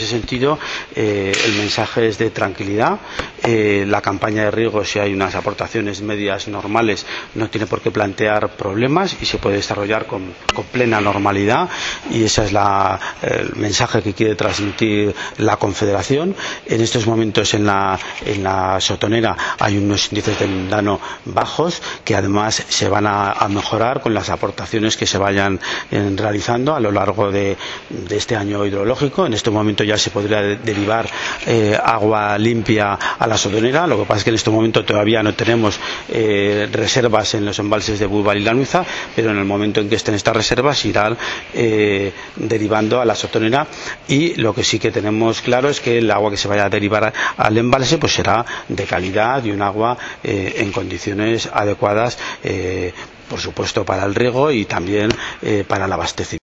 En ese sentido, el mensaje es de tranquilidad. La campaña de riego, si hay unas aportaciones medias normales, no tiene por qué plantear problemas y se puede desarrollar con plena normalidad, y ese es el mensaje que quiere transmitir la Confederación. En estos momentos en la sotonera hay unos índices de mundano bajos que además se van a mejorar con las aportaciones que se vayan realizando a lo largo de este año hidrológico. En este momento ya se podría derivar agua limpia a la sotonera. Lo que pasa es que en este momento todavía no tenemos reservas en los embalses de Budval y Lanuza, pero en el momento en que estén estas reservas irán derivando a la sotonera, y lo que sí que tenemos claro es que el agua que se vaya a derivar al embalse pues será de calidad y un agua en condiciones adecuadas, por supuesto para el riego y también para el abastecimiento.